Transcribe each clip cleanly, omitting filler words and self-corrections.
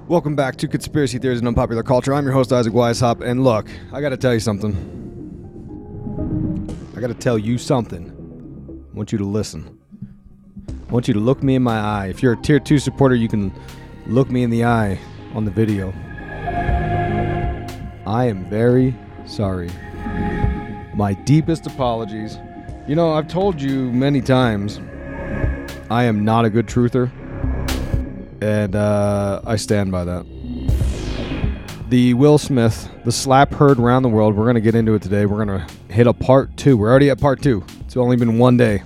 Welcome back to Conspiracy Theories and Unpopular Culture. I'm your host, Isaac Weishaupt, and look, I gotta tell you something. I want you to listen. I want you to look me in my eye. If you're a Tier 2 supporter, you can look me in the eye on the video. I am very sorry. My deepest apologies. You know, I've told you many times, I am not a good truther. And I stand by that. The Will Smith, the slap heard around the world. We're going to get into it today. We're going to hit a part 2. We're already at part 2. It's only been one day.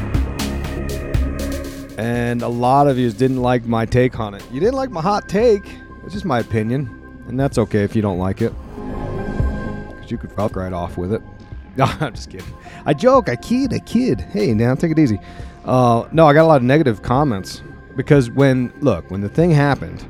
And a lot of you didn't like my take on it. You didn't like my hot take. It's just my opinion. And that's okay if you don't like it. Because you could fuck right off with it. No, I'm just kidding. I joke. I kid. Hey, now take it easy. No, I got a lot of negative comments. Because when the thing happened,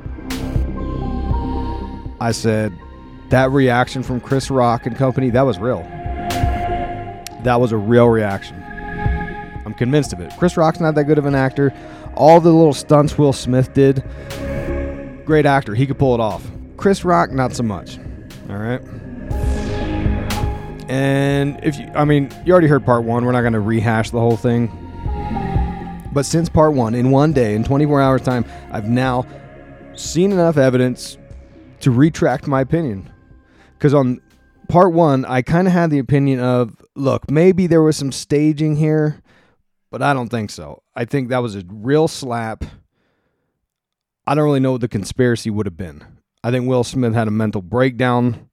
I said, that reaction from Chris Rock and company, that was real. That was a real reaction. I'm convinced of it. Chris Rock's not that good of an actor. All the little stunts Will Smith did, great actor. He could pull it off. Chris Rock, not so much. All right? And you already heard part 1. We're not going to rehash the whole thing. But since part 1, in one day, in 24 hours time, I've now seen enough evidence to retract my opinion. Because on part 1, I kind of had the opinion of, look, maybe there was some staging here, but I don't think so. I think that was a real slap. I don't really know what the conspiracy would have been. I think Will Smith had a mental breakdown.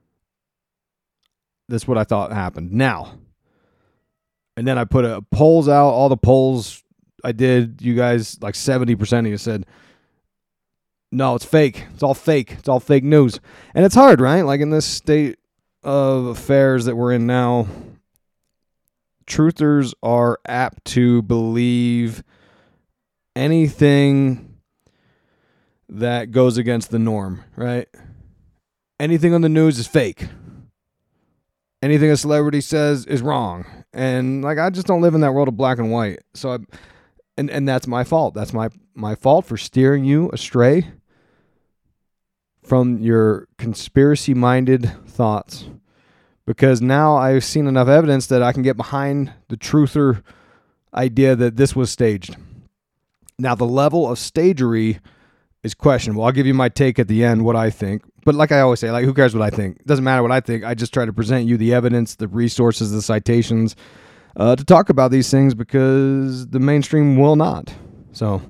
That's what I thought happened. Now, and then I put polls out, all the polls I did, you guys, like 70% of you said, no, it's fake. It's all fake. It's all fake news. And it's hard, right? Like in this state of affairs that we're in now, truthers are apt to believe anything that goes against the norm, right? Anything on the news is fake. Anything a celebrity says is wrong. And I just don't live in that world of black and white. So And that's my fault. That's my fault for steering you astray from your conspiracy-minded thoughts. Because now I've seen enough evidence that I can get behind the truther idea that this was staged. Now, the level of stagery is questionable. I'll give you my take at the end, what I think. But like I always say, who cares what I think? It doesn't matter what I think. I just try to present you the evidence, the resources, the citations, to talk about these things because the mainstream will not. So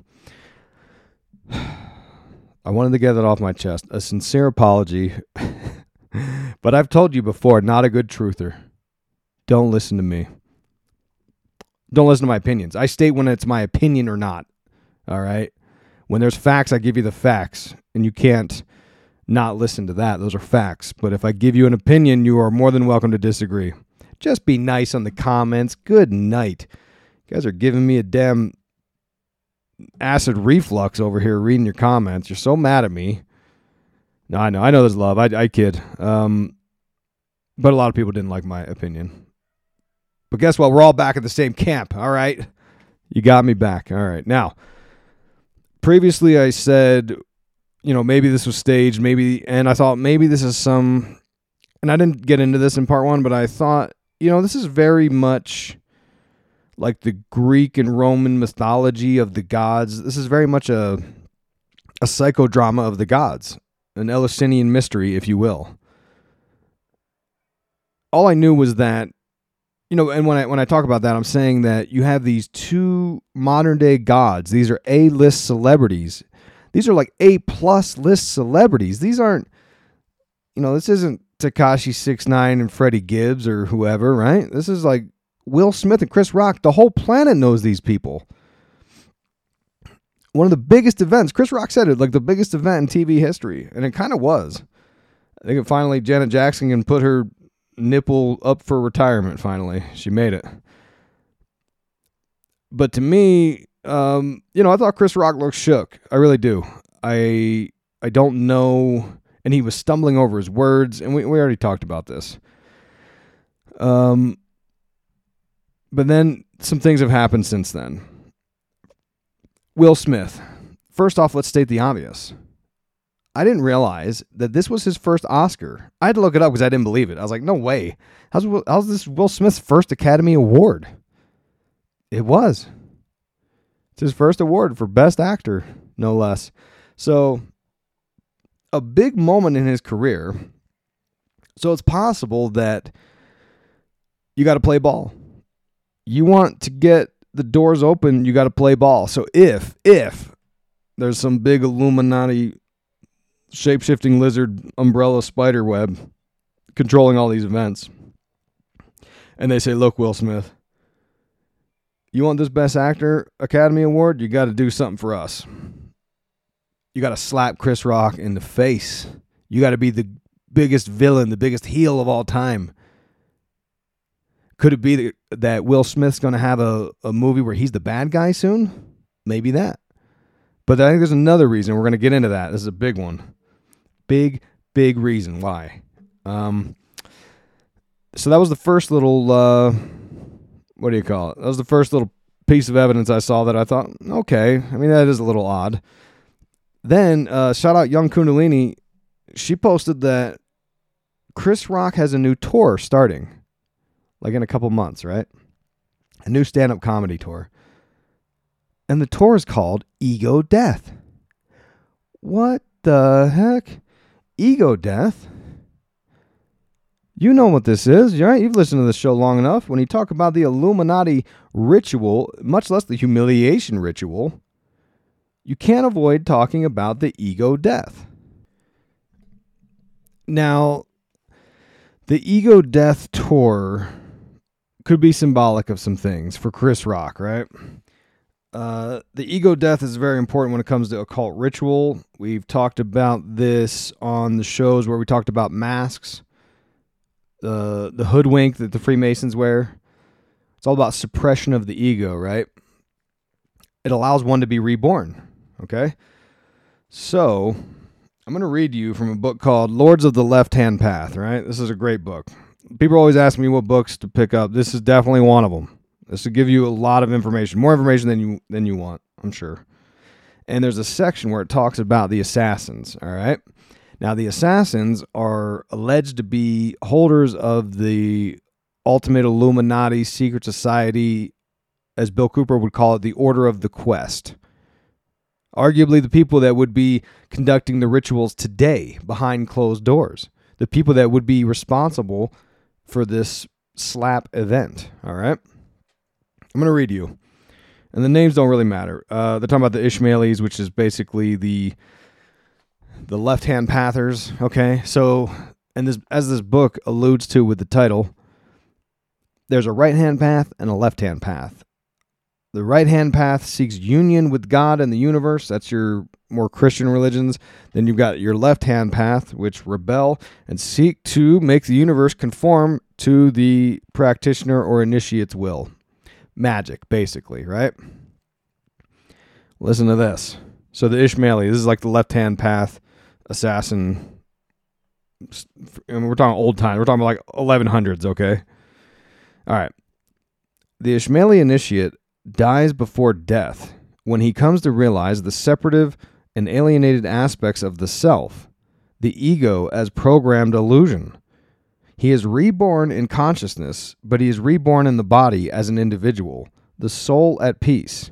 I wanted to get that off my chest. A sincere apology. But I've told you before, not a good truther. Don't listen to me. Don't listen to my opinions. I state when it's my opinion or not. All right? When there's facts, I give you the facts. And you can't not listen to that. Those are facts. But if I give you an opinion, you are more than welcome to disagree. Just be nice on the comments. Good night. You guys are giving me a damn acid reflux over here reading your comments. You're so mad at me. No, I know there's love. I kid. But a lot of people didn't like my opinion. But guess what? We're all back at the same camp. All right. You got me back. All right. Now, previously I said, maybe this was staged. And I thought maybe this is some, and I didn't get into this in part 1, but I thought, this is very much like the Greek and Roman mythology of the gods. This is very much a psychodrama of the gods, an Eleusinian mystery, if you will. All I knew was that, and when I talk about that, I'm saying that you have these two modern-day gods. These are A-list celebrities. These are like A-plus list celebrities. These aren't, this isn't Tekashi 6ix9ine and Freddie Gibbs or whoever, right? This is like Will Smith and Chris Rock. The whole planet knows these people. One of the biggest events, Chris Rock said it, like the biggest event in TV history. And it kind of was. I think finally Janet Jackson can put her nipple up for retirement finally. She made it. But to me, I thought Chris Rock looked shook. I really do. I don't know. And he was stumbling over his words, and we already talked about this. But then some things have happened since then. Will Smith. First off, let's state the obvious. I didn't realize that this was his first Oscar. I had to look it up because I didn't believe it. I was like, no way. How's this Will Smith's first Academy Award? It was. It's his first award for Best Actor, no less. So, a big moment in his career. So, it's possible that you got to play ball. You want to get the doors open, you got to play ball. So, if there's some big Illuminati shape-shifting lizard umbrella spider web controlling all these events, and they say, look, Will Smith, you want this Best Actor Academy Award? You got to do something for us. You got to slap Chris Rock in the face. You got to be the biggest villain, the biggest heel of all time. Could it be that Will Smith's going to have a movie where he's the bad guy soon? Maybe that. But I think there's another reason. We're going to get into that. This is a big one. Big reason why. So that was the first little, what do you call it? That was the first little piece of evidence I saw that I thought, okay, I mean, that is a little odd. Then, shout out Young Kundalini. She posted that Chris Rock has a new tour starting, like in a couple months, right? A new stand-up comedy tour. And the tour is called Ego Death. What the heck? Ego Death? You know what this is, right? You've listened to this show long enough. When you talk about the Illuminati ritual, much less the humiliation ritual, you can't avoid talking about the ego death. Now, the Ego Death tour could be symbolic of some things for Chris Rock, right? The Ego Death is very important when it comes to occult ritual. We've talked about this on the shows where we talked about masks, the hoodwink that the Freemasons wear. It's all about suppression of the ego, right? It allows one to be reborn, okay? So, I'm going to read you from a book called Lords of the Left-Hand Path, right? This is a great book. People always ask me what books to pick up. This is definitely one of them. This will give you a lot of information, more information than you want, I'm sure. And there's a section where it talks about the assassins, all right? Now, the assassins are alleged to be holders of the ultimate Illuminati secret society, as Bill Cooper would call it, the Order of the Quest. Arguably the people that would be conducting the rituals today behind closed doors. The people that would be responsible for this slap event, all right? I'm going to read you. And the names don't really matter. They're talking about the Ishmaelis, which is basically the left-hand pathers, okay? So, and this, as this book alludes to with the title, there's a right-hand path and a left-hand path. The right-hand path seeks union with God and the universe. That's your more Christian religions. Then you've got your left-hand path, which rebel and seek to make the universe conform to the practitioner or initiate's will. Magic, basically, right? Listen to this. So the Ishmaeli, this is like the left-hand path assassin. And we're talking old time. We're talking about like 1100s, okay? All right. The Ishmaeli initiate dies before death when he comes to realize the separative and alienated aspects of the self, the ego as programmed illusion. He is reborn in consciousness, but he is reborn in the body as an individual, the soul at peace.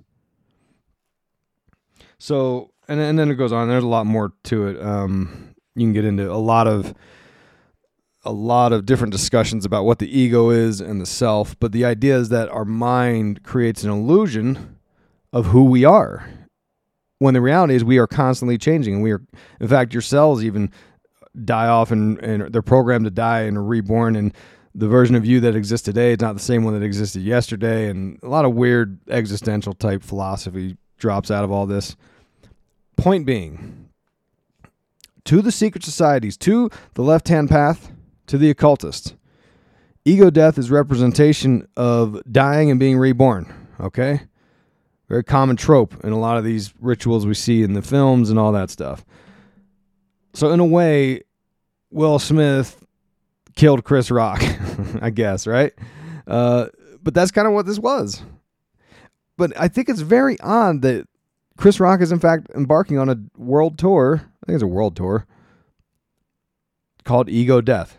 So, and then it goes on. There's a lot more to it. You can get into a lot of different discussions about what the ego is and the self, but the idea is that our mind creates an illusion of who we are, when the reality is we are constantly changing. And we are, in fact, your cells even die off and they're programmed to die and are reborn, and the version of you that exists today is not the same one that existed yesterday, and a lot of weird existential type philosophy drops out of all this. Point being, to the secret societies, to the left-hand path, to the occultists, ego death is representation of dying and being reborn, okay? Very common trope in a lot of these rituals we see in the films and all that stuff. So in a way, Will Smith killed Chris Rock, I guess, right? But that's kind of what this was. But I think it's very odd that Chris Rock is in fact embarking on a world tour. I think it's a world tour called Ego Death.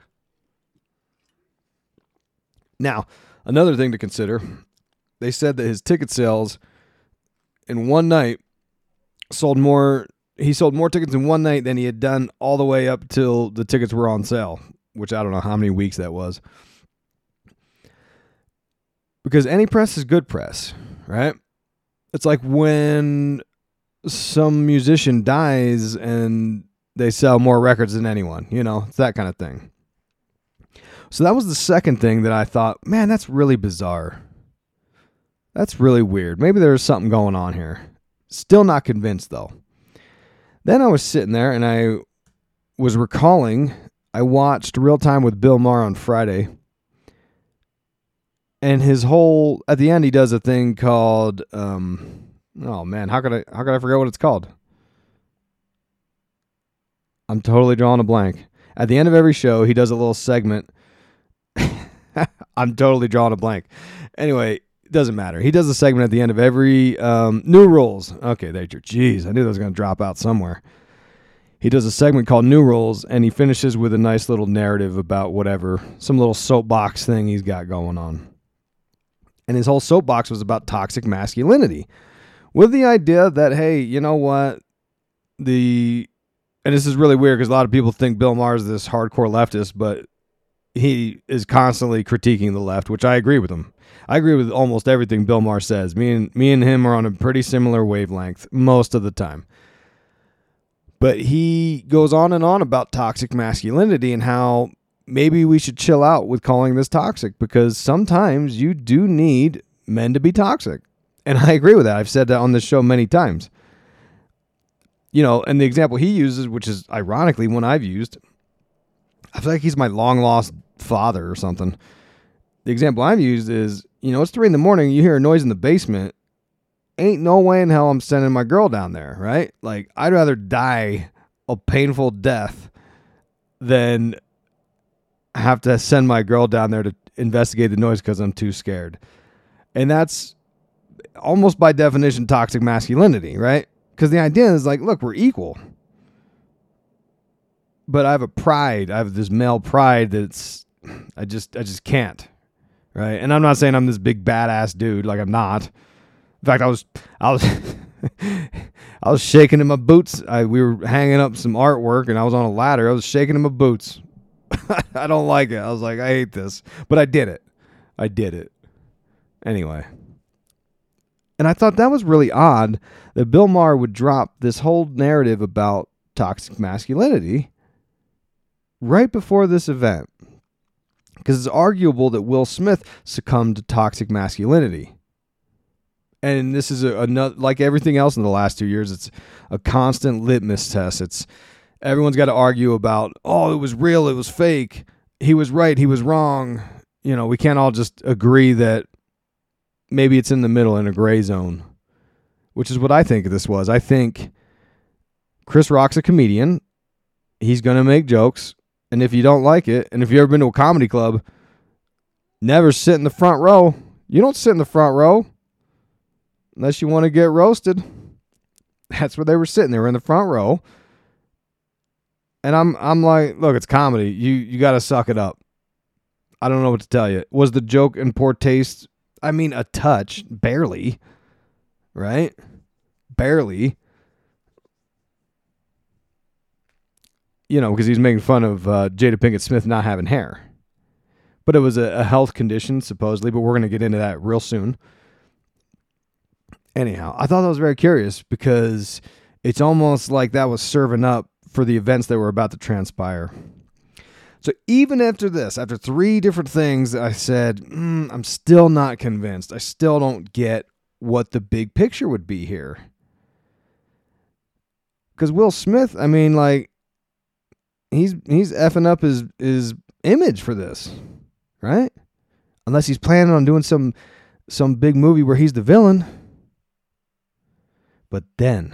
Now, another thing to consider, they said that his ticket sales in one night he sold more tickets in one night than he had done all the way up till the tickets were on sale, which I don't know how many weeks that was. Because any press is good press, right? It's like when some musician dies and they sell more records than anyone, it's that kind of thing. So that was the second thing that I thought, man, that's really bizarre. That's really weird. Maybe there's something going on here. Still not convinced, though. Then I was sitting there and I was recalling, I watched Real Time with Bill Maher on Friday. And at the end, he does a thing called, oh man, how could I forget what it's called? I'm totally drawing a blank. At the end of every show, he does a little segment. I'm totally drawing a blank. Anyway, it doesn't matter. He does a segment at the end of every New Rules. Okay, there you go. Jeez, I knew that was going to drop out somewhere. He does a segment called New Rules, and he finishes with a nice little narrative about whatever, some little soapbox thing he's got going on. And his whole soapbox was about toxic masculinity, with the idea that, hey, you know what? And this is really weird because a lot of people think Bill Maher is this hardcore leftist, but he is constantly critiquing the left, which I agree with him. I agree with almost everything Bill Maher says. Me and him are on a pretty similar wavelength most of the time. But he goes on and on about toxic masculinity and how maybe we should chill out with calling this toxic because sometimes you do need men to be toxic. And I agree with that. I've said that on this show many times. And the example he uses, which is ironically one I've used, I feel like he's my long-lost father or something. The example I've used is, it's 3 a.m, you hear a noise in the basement. Ain't no way in hell I'm sending my girl down there, right? Like, I'd rather die a painful death than have to send my girl down there to investigate the noise because I'm too scared. And that's almost by definition toxic masculinity, right? Because the idea is like, look, we're equal. But I have this male pride that's, I just can't, right? And I'm not saying I'm this big badass dude, like I'm not. In fact, I was I was shaking in my boots. We were hanging up some artwork, and I was on a ladder. I was shaking in my boots. I don't like it. I was like, I hate this, but I did it. Anyway. And I thought that was really odd that Bill Maher would drop this whole narrative about toxic masculinity right before this event. Because it's arguable that Will Smith succumbed to toxic masculinity. And this is another, like everything else in the last 2 years, it's a constant litmus test. Everyone's got to argue about, it was real, it was fake, he was right, he was wrong. We can't all just agree that maybe it's in the middle in a gray zone, which is what I think this was. I think Chris Rock's a comedian. He's going to make jokes. And if you don't like it, and if you've ever been to a comedy club, never sit in the front row. You don't sit in the front row unless you want to get roasted. That's where they were sitting. They were in the front row. And I'm like, look, it's comedy. You got to suck it up. I don't know what to tell you. Was the joke in poor taste? I mean, a touch. Barely. Right? Barely. Because he's making fun of Jada Pinkett Smith not having hair. But it was a health condition, supposedly, but we're going to get into that real soon. Anyhow, I thought that was very curious because it's almost like that was serving up for the events that were about to transpire. So even after this, after 3 different things, I said, I'm still not convinced. I still don't get what the big picture would be here. Because Will Smith, I mean, like, he's effing up his image for this, right? Unless he's planning on doing some big movie where he's the villain. But then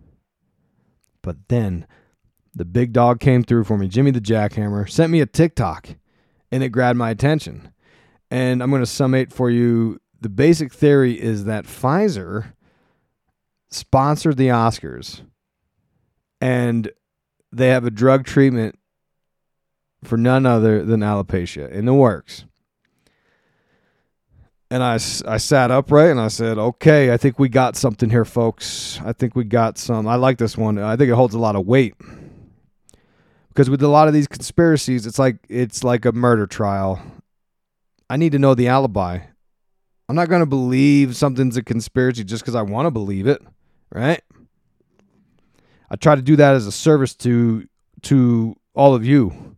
the big dog came through for me. Jimmy the Jackhammer sent me a TikTok, and it grabbed my attention. And I'm going to summate for you. The basic theory is that Pfizer sponsored the Oscars, and they have a drug treatment for none other than alopecia in the works. And I sat upright and I said, okay, I think we got something here, folks. I think we got some. I like this one. I think it holds a lot of weight. Because with a lot of these conspiracies, it's like a murder trial. I need to know the alibi. I'm not going to believe something's a conspiracy just because I want to believe it, right? I try to do that as a service to all of you.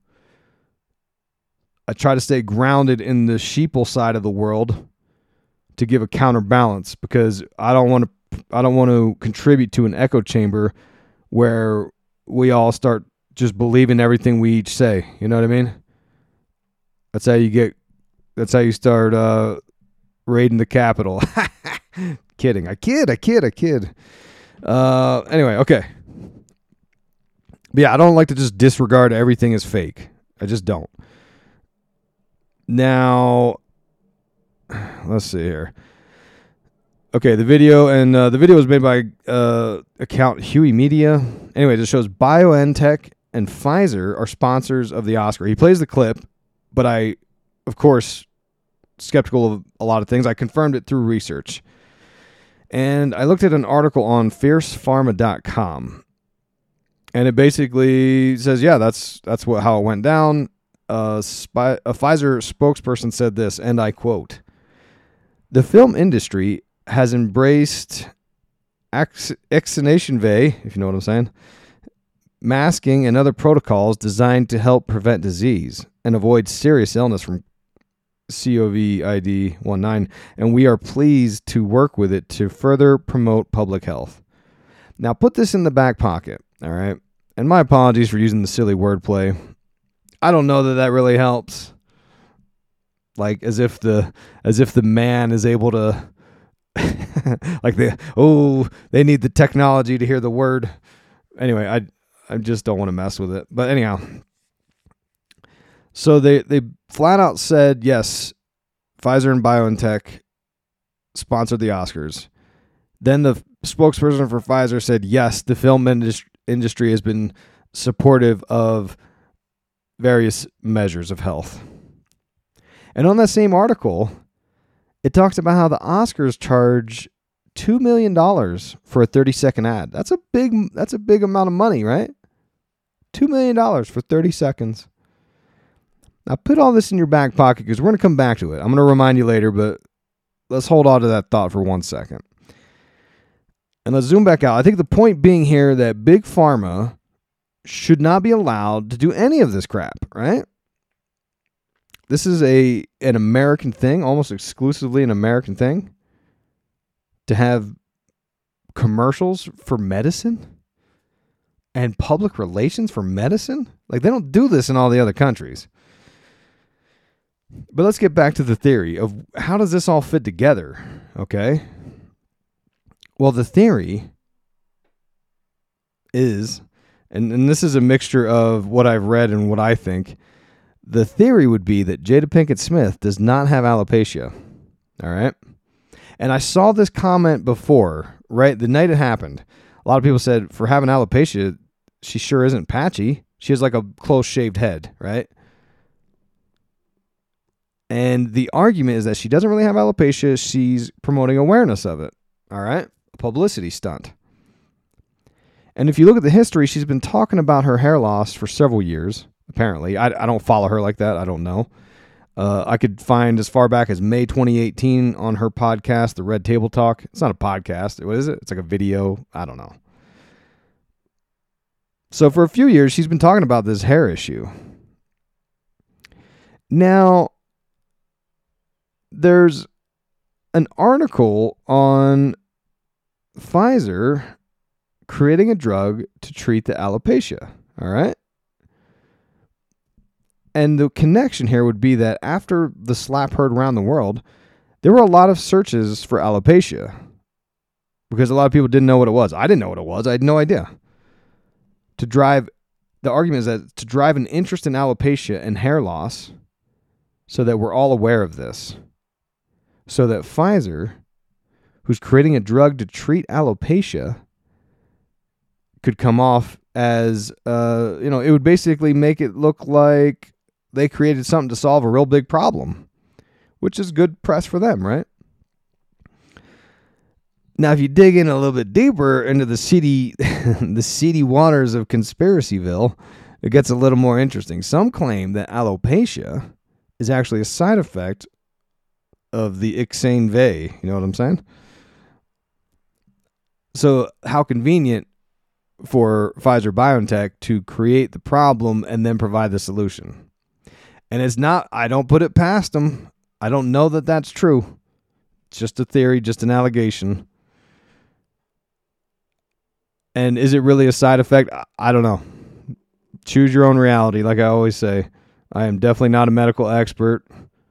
I try to stay grounded in the sheeple side of the world to give a counterbalance, because I don't want to contribute to an echo chamber where we all start just believing everything we each say. You know what I mean? That's how you start raiding the Capitol. Kidding. I kid. Anyway, okay. But yeah, I don't like to just disregard everything as fake. I just don't. Now, let's see here. Okay, the video was made by account Huey Media. Anyway, it shows BioNTech and Pfizer are sponsors of the Oscar. He plays the clip, but I, of course, skeptical of a lot of things. I confirmed it through research. And I looked at an article on fiercepharma.com. And it basically says, yeah, that's how it went down. A Pfizer spokesperson said this, and I quote, "The film industry has embraced vaccination, if you know what I'm saying, masking and other protocols designed to help prevent disease and avoid serious illness from COVID-19, and we are pleased to work with it to further promote public health." Now, put this in the back pocket, all right? And my apologies for using the silly wordplay. I don't know that really helps. Like as if the man is able to like they need the technology to hear the word. Anyway, I just don't want to mess with it. But anyhow, so they flat out said, yes, Pfizer and BioNTech sponsored the Oscars. Then the spokesperson for Pfizer said, yes, the film industry has been supportive of various measures of health. And on that same article, it talks about how the Oscars charge $2 million for a 30-second ad. That's a big amount of money, right? $2 million for 30 seconds. Now put all this in your back pocket, because we're going to come back to it. I'm going to remind you later, but let's hold on to that thought for 1 second. And let's zoom back out. I think the point being here that Big Pharma should not be allowed to do any of this crap, right? This is an American thing, almost exclusively an American thing, to have commercials for medicine and public relations for medicine. Like, they don't do this in all the other countries. But let's get back to the theory of how does this all fit together, okay? Well, the theory is, and this is a mixture of what I've read and what I think, the theory would be that Jada Pinkett Smith does not have alopecia, all right? And I saw this comment before, right? The night it happened. A lot of people said, for having alopecia, she sure isn't patchy. She has like a close-shaved head, right? And the argument is that she doesn't really have alopecia. She's promoting awareness of it, all right? A publicity stunt. And if you look at the history, she's been talking about her hair loss for several years, apparently. I don't follow her like that. I don't know. I could find as far back as May 2018 on her podcast, The Red Table Talk. It's not a podcast. What is it? It's like a video. I don't know. So for a few years, she's been talking about this hair issue. Now, there's an article on Pfizer creating a drug to treat the alopecia. All right. And the connection here would be that after the slap heard around the world, there were a lot of searches for alopecia because a lot of people didn't know what it was. I didn't know what it was. I had no idea. The argument is that to drive an interest in alopecia and hair loss so that we're all aware of this, so that Pfizer who's creating a drug to treat alopecia, could come off as, it would basically make it look like they created something to solve a real big problem, which is good press for them, right? Now, if you dig in a little bit deeper into the seedy, the seedy waters of Conspiracyville, it gets a little more interesting. Some claim that alopecia is actually a side effect of the Ixane Vay. You know what I'm saying? So how convenient for Pfizer-BioNTech to create the problem and then provide the solution. And it's not, I don't put it past them. I don't know that that's true. It's just a theory, just an allegation. And is it really a side effect? I don't know. Choose your own reality, like I always say. I am definitely not a medical expert,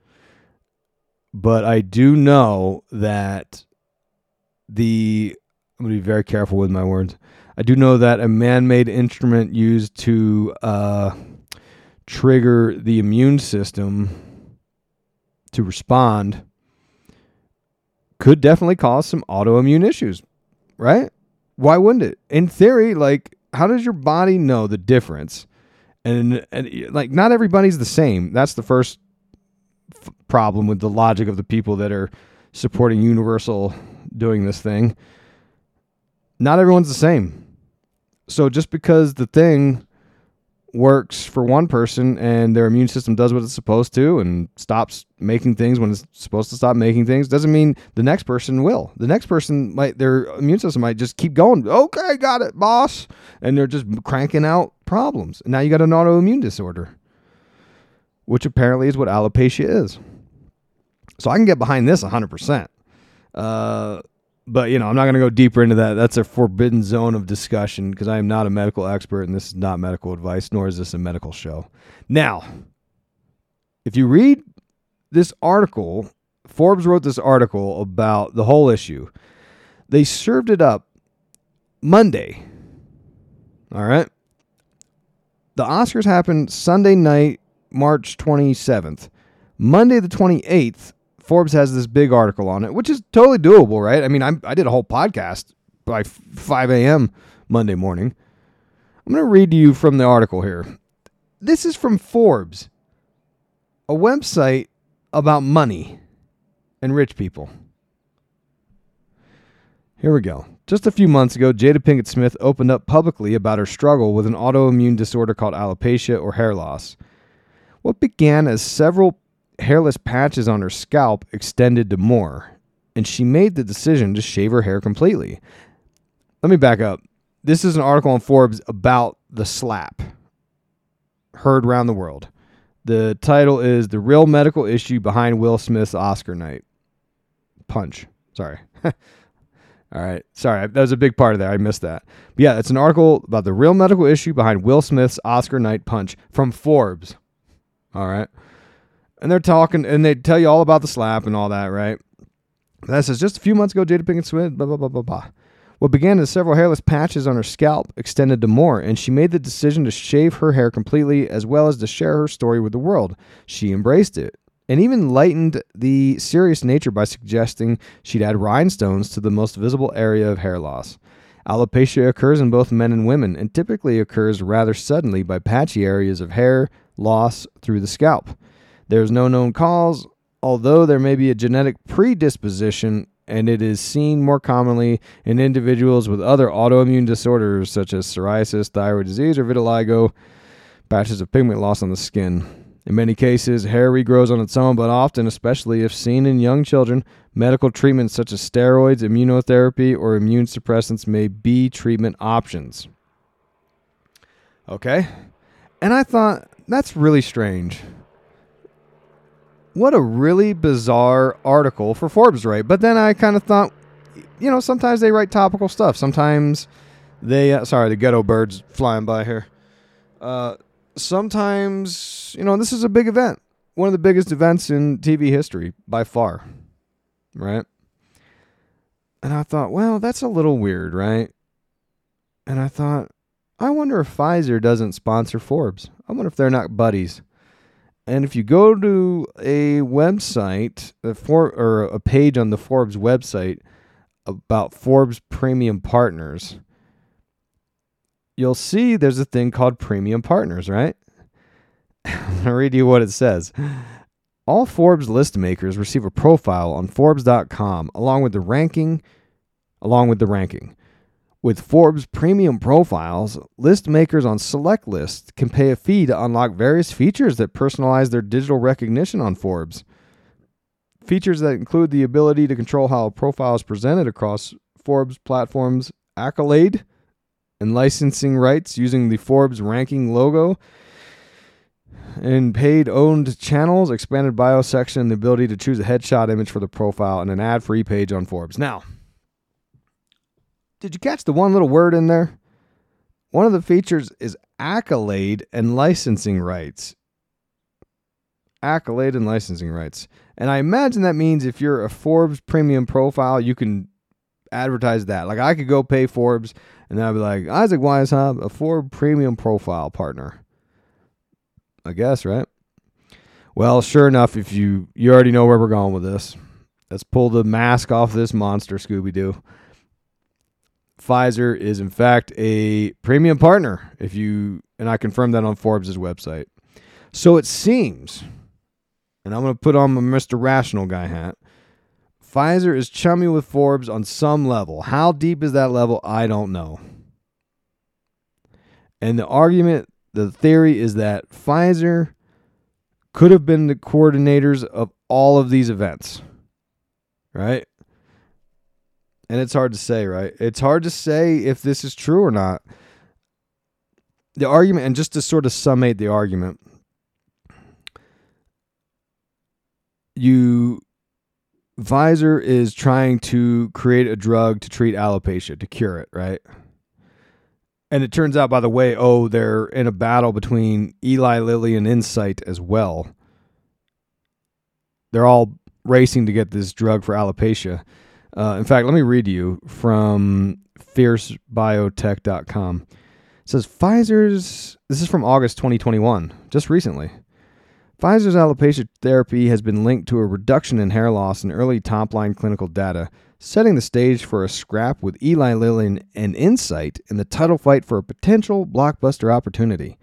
but I do know that I'm going to be very careful with my words. I do know that a man-made instrument used to trigger the immune system to respond could definitely cause some autoimmune issues, right? Why wouldn't it? In theory, like, how does your body know the difference? And like, not everybody's the same. That's the first problem with the logic of the people that are supporting Universal doing this thing. Not everyone's the same. So just because the thing works for one person and their immune system does what it's supposed to and stops making things when it's supposed to stop making things, doesn't mean the next person will. The next person their immune system might just keep going. Okay, got it, boss. And they're just cranking out problems. And now you got an autoimmune disorder, which apparently is what alopecia is. So I can get behind this 100%. But, I'm not going to go deeper into that. That's a forbidden zone of discussion because I am not a medical expert and this is not medical advice, nor is this a medical show. Now, if you read this article, Forbes wrote this article about the whole issue. They served it up Monday. All right. The Oscars happened Sunday night, March 27th. Monday the 28th, Forbes has this big article on it, which is totally doable, right? I mean, I did a whole podcast by 5 a.m. Monday morning. I'm going to read to you from the article here. This is from Forbes, a website about money and rich people. Here we go. Just a few months ago, Jada Pinkett Smith opened up publicly about her struggle with an autoimmune disorder called alopecia or hair loss. What began as several hairless patches on her scalp extended to more, and she made the decision to shave her hair completely. Let me back up. This is an article on Forbes about the slap heard around the world. The title is The Real Medical Issue Behind Will Smith's Oscar Night Punch. Sorry. All right. Sorry, that was a big part of that. I missed that. But yeah, it's an article about the real medical issue behind Will Smith's Oscar Night Punch from Forbes. All right. And they're talking, and they tell you all about the slap and all that, right? That says, just a few months ago, Jada Pinkett Smith, blah, blah, blah, blah, blah. What began as several hairless patches on her scalp extended to more, and she made the decision to shave her hair completely as well as to share her story with the world. She embraced it, and even lightened the serious nature by suggesting she'd add rhinestones to the most visible area of hair loss. Alopecia occurs in both men and women, and typically occurs rather suddenly by patchy areas of hair loss through the scalp. There is no known cause, although there may be a genetic predisposition, and it is seen more commonly in individuals with other autoimmune disorders such as psoriasis, thyroid disease, or vitiligo, patches of pigment loss on the skin. In many cases, hair regrows on its own, but often, especially if seen in young children, medical treatments such as steroids, immunotherapy, or immune suppressants may be treatment options. Okay? And I thought, that's really strange. What a really bizarre article for Forbes, right? But then I kind of thought, sometimes they write topical stuff. Sometimes they, sorry, the ghetto birds flying by here. Sometimes, this is a big event. One of the biggest events in TV history by far, right? And I thought, well, that's a little weird, right? And I thought, I wonder if Pfizer doesn't sponsor Forbes. I wonder if they're not buddies. And if you go to a website or a page on the Forbes website, about Forbes Premium Partners, you'll see there's a thing called Premium Partners, right? I'll read you what it says. All Forbes list makers receive a profile on Forbes.com along with the ranking. With Forbes Premium Profiles, list makers on select lists can pay a fee to unlock various features that personalize their digital recognition on Forbes. Features that include the ability to control how a profile is presented across Forbes platforms, accolade, and licensing rights using the Forbes ranking logo, and paid owned channels, expanded bio section, and the ability to choose a headshot image for the profile, and an ad-free page on Forbes. Now, did you catch the one little word in there? One of the features is accolade and licensing rights. Accolade and licensing rights. And I imagine that means if you're a Forbes Premium Profile, you can advertise that. Like I could go pay Forbes and then I'd be like, Isaac Weishaupt, a Forbes Premium Profile partner. I guess, right? Well, sure enough, if you already know where we're going with this. Let's pull the mask off this monster, Scooby-Doo. Pfizer is in fact a premium partner, and I confirmed that on Forbes' website. So it seems, and I'm going to put on my Mr. Rational Guy hat, Pfizer is chummy with Forbes on some level. How deep is that level? I don't know. And the theory is that Pfizer could have been the coordinators of all of these events, right? And it's hard to say, right? It's hard to say if this is true or not. The argument, and just to sort of summate the argument, Pfizer is trying to create a drug to treat alopecia, to cure it, right? And it turns out, by the way, they're in a battle between Eli Lilly and Incyte as well. They're all racing to get this drug for alopecia. In fact, let me read to you from fiercebiotech.com. It says this is from August 2021, just recently. Pfizer's alopecia therapy has been linked to a reduction in hair loss in early top-line clinical data, setting the stage for a scrap with Eli Lilly and Incyte in the title fight for a potential blockbuster opportunity.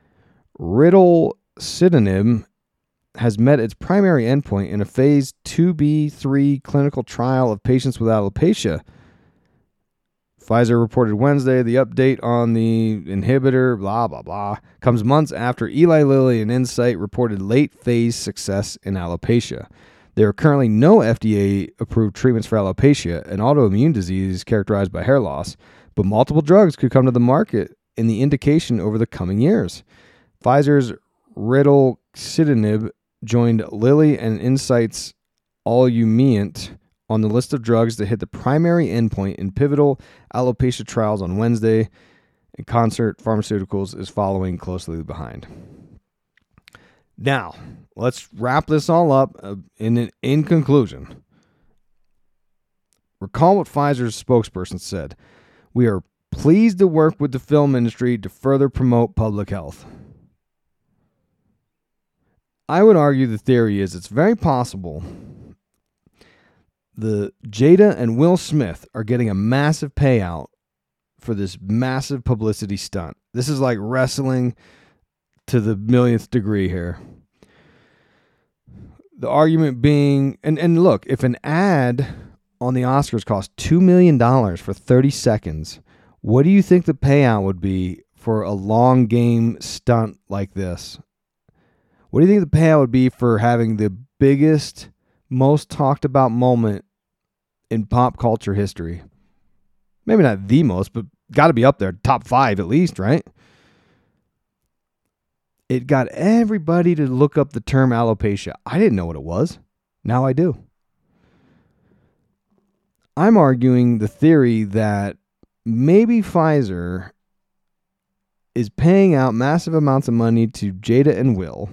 Ritlecitinib has met its primary endpoint in a phase 2b/3 clinical trial of patients with alopecia. Pfizer reported Wednesday the update on the inhibitor, blah, blah, blah, comes months after Eli Lilly and Incyte reported late-phase success in alopecia. There are currently no FDA-approved treatments for alopecia, an autoimmune disease characterized by hair loss, but multiple drugs could come to the market in the indication over the coming years. Pfizer's ritlecitinib joined Lilly and Incyte's Olumiant on the list of drugs that hit the primary endpoint in pivotal alopecia trials on Wednesday, and Concert Pharmaceuticals is following closely behind. Now, let's wrap this all up in conclusion. Recall what Pfizer's spokesperson said. We are pleased to work with the film industry to further promote public health. I would argue the theory is it's very possible the Jada and Will Smith are getting a massive payout for this massive publicity stunt. This is like wrestling to the millionth degree here. The argument being, and look, if an ad on the Oscars cost $2 million for 30 seconds, what do you think the payout would be for a long game stunt like this? What do you think the payout would be for having the biggest, most talked about moment in pop culture history? Maybe not the most, but got to be up there, top 5 at least, right? It got everybody to look up the term alopecia. I didn't know what it was. Now I do. I'm arguing the theory that maybe Pfizer is paying out massive amounts of money to Jada and Will.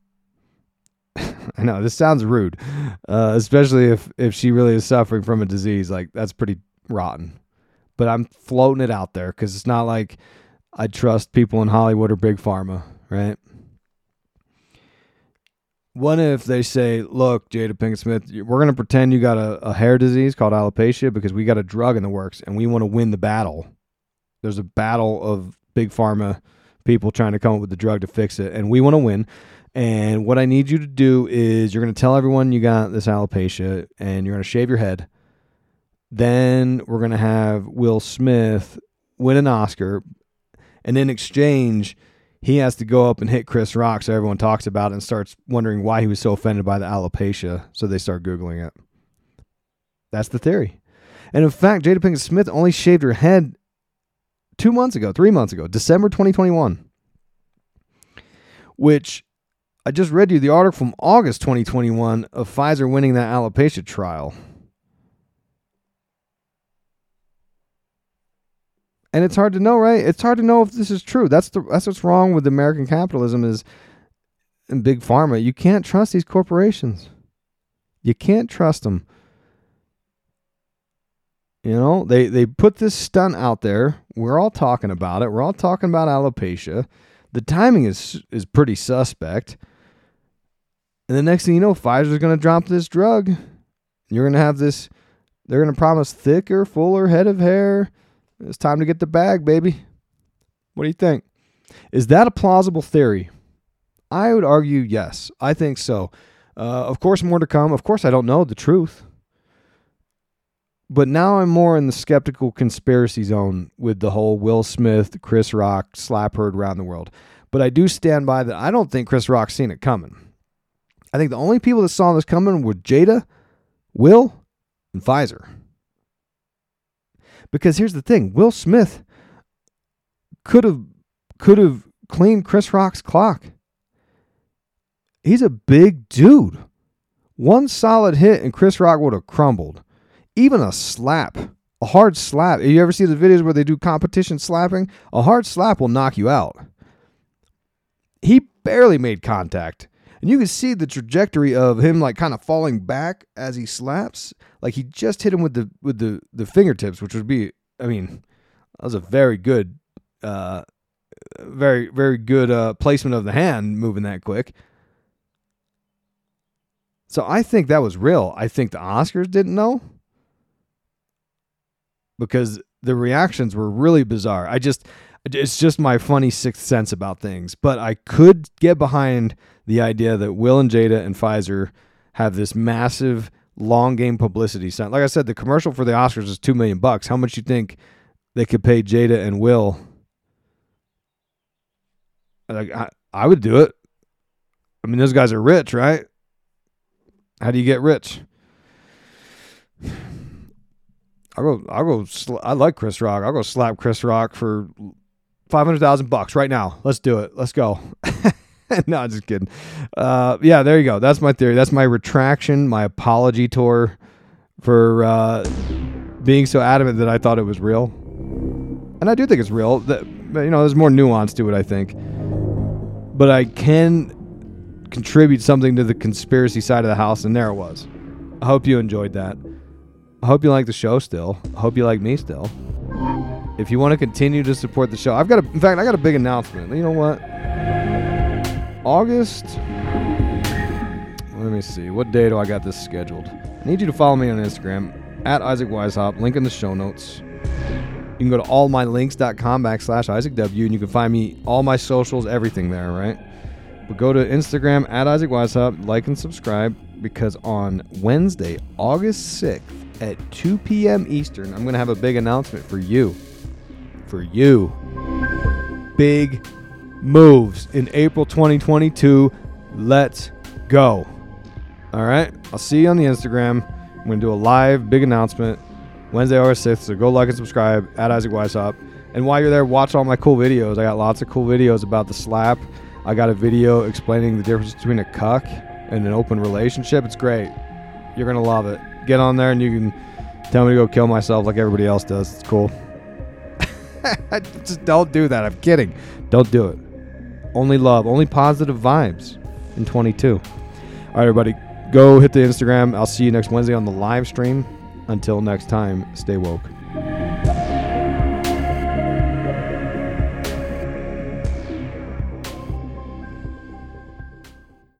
I know, this sounds rude, especially if she really is suffering from a disease. Like, that's pretty rotten. But I'm floating it out there because it's not like I trust people in Hollywood or Big Pharma, right? What if they say, look, Jada Pinkett Smith, we're going to pretend you got a hair disease called alopecia because we got a drug in the works and we want to win the battle. There's a battle of big pharma people trying to come up with the drug to fix it, and we want to win. And what I need you to do is you're going to tell everyone you got this alopecia and you're going to shave your head. Then we're going to have Will Smith win an Oscar, and in exchange, he has to go up and hit Chris Rock so everyone talks about it and starts wondering why he was so offended by the alopecia, so they start Googling it. That's the theory. And in fact, Jada Pinkett Smith only shaved her head 3 months ago, December 2021, which I just read you the article from August 2021 of Pfizer winning that alopecia trial. And it's hard to know, right? It's hard to know if this is true. That's what's wrong with American capitalism is in big pharma. You can't trust these corporations. You can't trust them. You know, they put this stunt out there. We're all talking about it. We're all talking about alopecia. The timing is pretty suspect. And the next thing you know, Pfizer's going to drop this drug. You're going to have this, they're going to promise thicker, fuller head of hair. It's time to get the bag, baby. What do you think? Is that a plausible theory? I would argue yes. I think so. Of course, more to come. Of course, I don't know the truth. But now I'm more in the skeptical conspiracy zone with the whole Will Smith, Chris Rock slap heard around the world. But I do stand by that I don't think Chris Rock's seen it coming. I think the only people that saw this coming were Jada, Will, and Pfizer. Because here's the thing, Will Smith could have cleaned Chris Rock's clock. He's a big dude. One solid hit and Chris Rock would have crumbled. Even a slap, a hard slap. You ever see the videos where they do competition slapping? A hard slap will knock you out. He barely made contact. And you can see the trajectory of him like kind of falling back as he slaps. Like he just hit him with the fingertips, which would be, I mean, that was a very good, very, very good placement of the hand moving that quick. So I think that was real. I think the Oscars didn't know because the reactions were really bizarre. It's just my funny sixth sense about things. But I could get behind the idea that Will and Jada and Pfizer have this massive long game publicity stunt. Like I said, the commercial for the Oscars is $2 million. How much you think they could pay Jada and Will? Like I would do it. I mean, those guys are rich, right? How do you get rich? I like Chris Rock. I'll go slap Chris Rock for $500,000 right now. Let's do it. Let's go. No, I'm just kidding. Yeah, there you go. That's my theory. That's my retraction, my apology tour for being so adamant that I thought it was real. And I do think it's real. There's more nuance to it, I think. But I can contribute something to the conspiracy side of the house, and there it was. I hope you enjoyed that. I hope you like the show still. I hope you like me still. If you want to continue to support the show, I got a big announcement. You know what? August. Let me see. What day do I got this scheduled? I need you to follow me on Instagram at Isaac Weishaupt. Link in the show notes. You can go to allmylinks.com/IsaacW, and you can find me, all my socials, everything there, right? But go to Instagram at Isaac Weishaupt, like and subscribe, because on Wednesday, August 6th at 2 p.m. Eastern, I'm going to have a big announcement for you. For you. Big moves in April 2022. Let's go. All right? I'll see you on the Instagram. I'm going to do a live big announcement Wednesday, August 6th. So go like and subscribe at Isaac Weishaupt. And while you're there, watch all my cool videos. I got lots of cool videos about the slap. I got a video explaining the difference between a cuck and an open relationship. It's great. You're going to love it. Get on there and you can tell me to go kill myself like everybody else does. It's cool. Just don't do that. I'm kidding. Don't do it. Only love. Only positive vibes in 22. All right, everybody. Go hit the Instagram. I'll see you next Wednesday on the live stream. Until next time, stay woke.